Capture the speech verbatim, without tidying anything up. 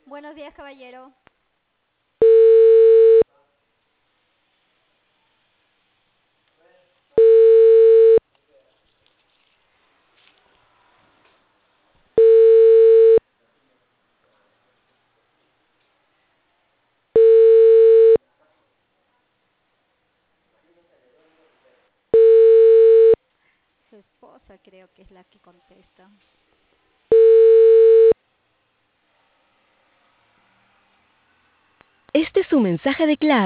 Buenos días, caballero. Su esposa creo que es la que contesta. Este es un mensaje de Claro.